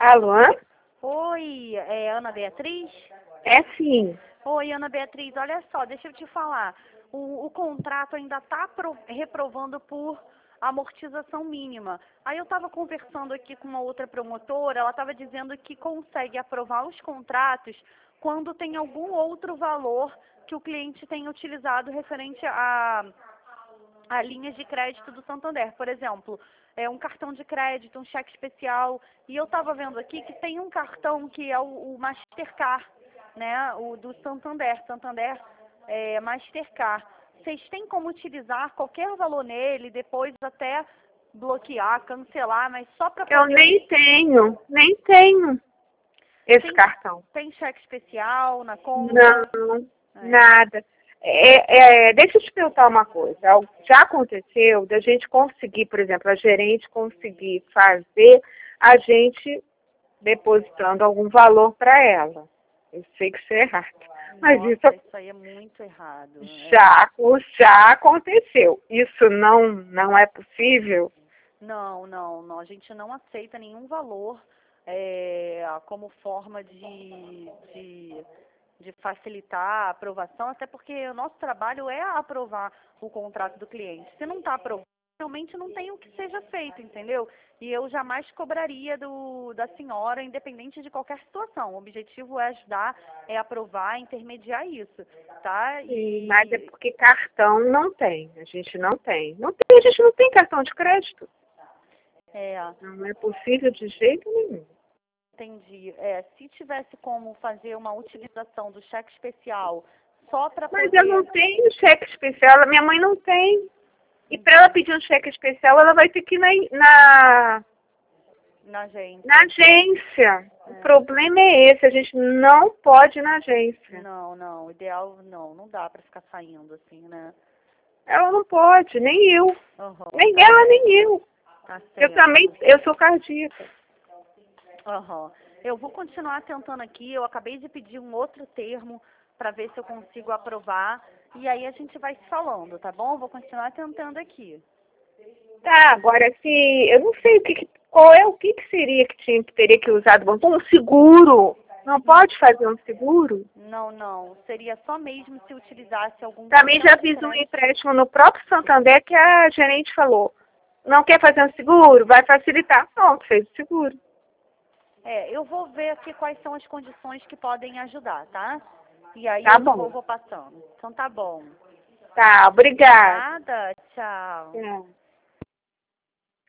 Alô? Oi, é Ana Beatriz? É sim. Oi, Ana Beatriz, olha só, deixa eu te falar. O contrato ainda está reprovando por amortização mínima. Aí eu estava conversando aqui com uma outra promotora, ela estava dizendo que consegue aprovar os contratos quando tem algum outro valor que o cliente tem utilizado referente a linhas de crédito do Santander. Por exemplo, um cartão de crédito, um cheque especial. E eu estava vendo aqui que tem um cartão que é o Mastercard, né? O do Santander, Mastercard. Vocês têm como utilizar qualquer valor nele, depois até bloquear, cancelar, mas só para Eu poder... nem tenho esse Tem, cartão. tem cheque especial na conta? Não, É. nada. Deixa eu te perguntar uma coisa. Já aconteceu da gente conseguir, por exemplo, a gerente conseguir fazer a gente depositando algum valor para ela. Eu sei que isso é errado. Mas Nossa, isso aí é muito errado. já aconteceu. Isso não é possível? Não. A gente não aceita nenhum valor como forma de facilitar a aprovação, até porque o nosso trabalho é aprovar o contrato do cliente. Se não está aprovado, realmente não tem o que seja feito, entendeu? E eu jamais cobraria da senhora, independente de qualquer situação. O objetivo é ajudar, é aprovar, intermediar isso, tá? Sim, mas é porque cartão não tem. A gente não tem. A gente não tem cartão de crédito. É, Não é possível de jeito nenhum. entendi. Se tivesse como fazer uma utilização do cheque especial só para Mas eu poder... não tenho cheque especial, a minha mãe não tem. E para ela pedir um cheque especial, ela vai ter que ir Na agência. na agência. O problema é esse, a gente não pode ir na agência. Não, o ideal não dá para ficar saindo assim, né? Ela não pode, nem eu. Aham, Nem ela, nem eu. tá Eu sou cardíaca. Aham. Eu vou continuar tentando aqui, eu acabei de pedir um outro termo para ver se eu consigo aprovar, e aí a gente vai se falando, tá bom? Vou continuar tentando aqui. Tá, agora se eu não sei o que seria que teria que usar do banco? Um seguro. Não pode fazer um seguro? Não, seria só mesmo se utilizasse algum Também cartão já de fiz um crédito. empréstimo no próprio Santander que a gerente falou, não quer fazer um seguro? Vai facilitar. Pronto, fez o seguro. Eu vou ver aqui quais são as condições que podem ajudar, tá? E aí Tá eu bom. vou passando. Então tá bom. Tá, obrigada. Nada, tchau. Tchau.